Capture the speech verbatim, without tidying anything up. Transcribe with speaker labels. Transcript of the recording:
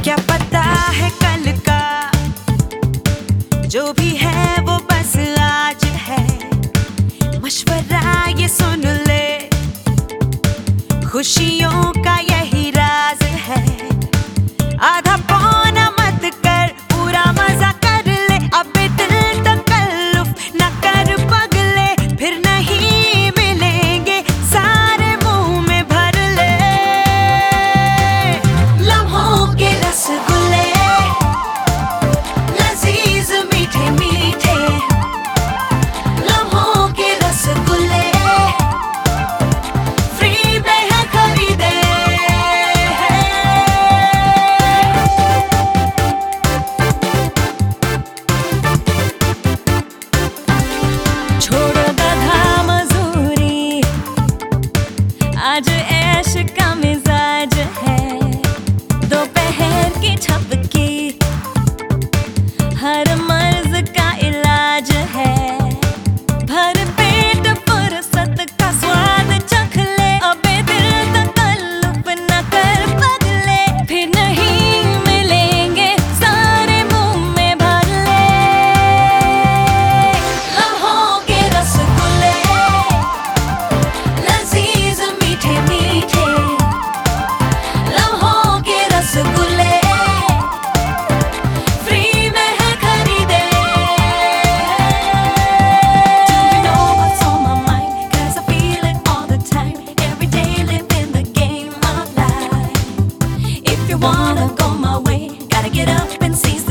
Speaker 1: क्या पता है कल का, जो भी है वो बस आज है। मशवरा ये सुन ले, खुशियों का यही राज है। आधा पौना मत कर, पूरा मजा कर ले। अब दिल तकल्लुफ न कर पगले, फिर नहीं मिलेंगे सारे मुंह में भर ले। लम्हों के रसगुल्ले लजीज मीठे मीठे, लम्हों के रसगुल्ले फ्री में है खरीदे। छोड़ो गधा मजूरी, आज ऐश का मिजाज है। दोपहर की झपकी हर मर्ज का इलाज है। भर पेट फुर्सत का स्वाद चख ले। अबे दिल तकल्लुफ न कर पगले, फिर नहीं मिलेंगे सारे मुंह में भर ले। लम्हों के रसगुल्ले लजीज मीठे मीठे, लम्हों के रसगुल्ले फ्री में है खरीदे। Do you know what's on my mind? 'Cause I feel it all the time. Every day living the game of life. If you wanna go my way, gotta get up and seize